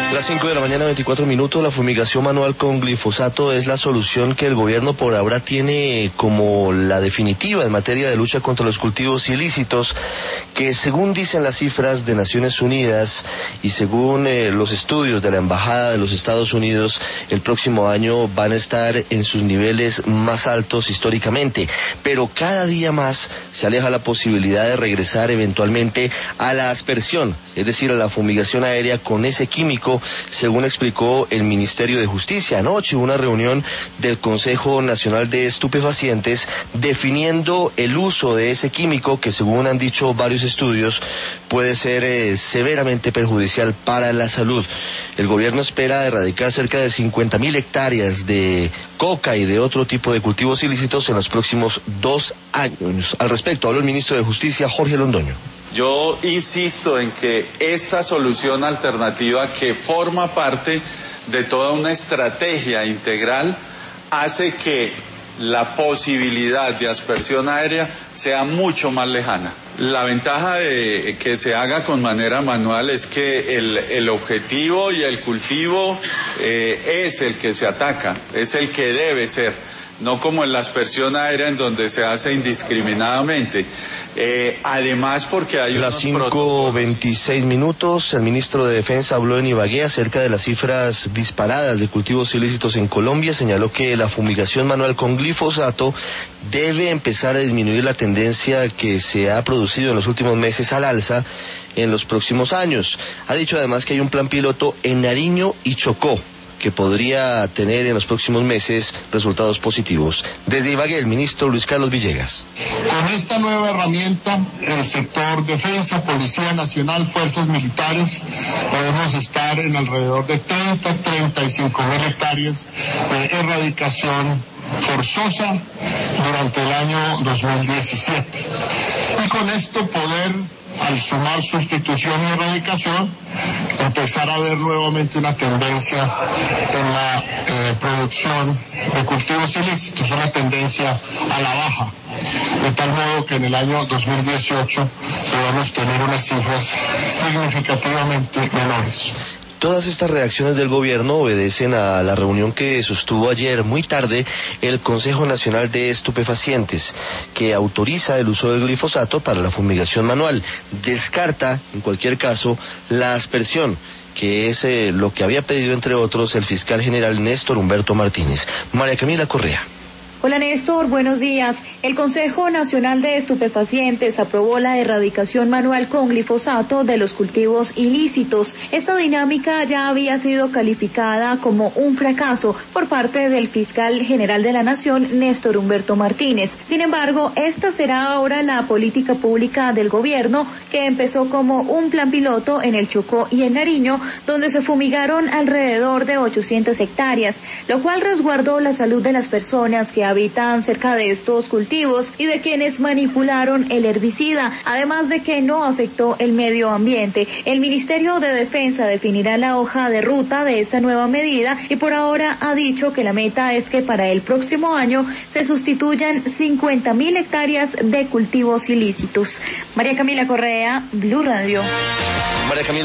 Las 5 de la mañana, 24 minutos. La fumigación manual con glifosato es la solución que el gobierno por ahora tiene como la definitiva en materia de lucha contra los cultivos ilícitos, que según dicen las cifras de Naciones Unidas y según los estudios de la Embajada de los Estados Unidos, el próximo año van a estar en sus niveles más altos históricamente. Pero cada día más se aleja la posibilidad de regresar eventualmente a la aspersión, es decir, a la fumigación aérea con ese químico, según explicó el Ministerio de Justicia. Anoche hubo una reunión del Consejo Nacional de Estupefacientes definiendo el uso de ese químico que, según han dicho varios estudios, puede ser severamente perjudicial para la salud. El gobierno espera erradicar cerca de 50.000 hectáreas de coca y de otro tipo de cultivos ilícitos en los próximos 2 años. Al respecto habló el ministro de Justicia, Jorge Londoño. Yo insisto en que esta solución alternativa, que forma parte de toda una estrategia integral, hace que la posibilidad de aspersión aérea sea mucho más lejana. La ventaja de que se haga con manera manual es que el objetivo y el cultivo es el que se ataca, es el que debe ser, no como en la aspersión aérea en donde se hace indiscriminadamente. Además, porque hay las 5:26 minutos, el ministro de Defensa habló en Ibagué acerca de las cifras disparadas de cultivos ilícitos en Colombia. Señaló que la fumigación manual con glifosato debe empezar a disminuir la tendencia que se ha producido en los últimos meses al alza en los próximos años. Ha dicho además que hay un plan piloto en Nariño y Chocó, que podría tener en los próximos meses resultados positivos. Desde Ibagué, el ministro Luis Carlos Villegas. Con esta nueva herramienta, el sector defensa, Policía Nacional, fuerzas militares, podemos estar en alrededor de 35.000 hectáreas de erradicación forzosa durante el año 2017. Y con esto poder, al sumar sustitución y erradicación, empezar a ver nuevamente una tendencia en la producción de cultivos ilícitos, una tendencia a la baja, de tal modo que en el año 2018 podamos tener unas cifras significativamente menores. Todas estas reacciones del gobierno obedecen a la reunión que sostuvo ayer muy tarde el Consejo Nacional de Estupefacientes, que autoriza el uso del glifosato para la fumigación manual. Descarta, en cualquier caso, la aspersión, que es lo que había pedido, entre otros, el fiscal general Néstor Humberto Martínez. María Camila Correa. Hola Néstor, buenos días. El Consejo Nacional de Estupefacientes aprobó la erradicación manual con glifosato de los cultivos ilícitos. Esta dinámica ya había sido calificada como un fracaso por parte del fiscal general de la Nación, Néstor Humberto Martínez. Sin embargo, esta será ahora la política pública del gobierno, que empezó como un plan piloto en el Chocó y en Nariño, donde se fumigaron alrededor de 800 hectáreas, lo cual resguardó la salud de las personas que habitan cerca de estos cultivos y de quienes manipularon el herbicida, además de que no afectó el medio ambiente. El Ministerio de Defensa definirá la hoja de ruta de esta nueva medida y por ahora ha dicho que la meta es que para el próximo año se sustituyan 50.000 hectáreas de cultivos ilícitos. María Camila Correa, Blue Radio. María Camila.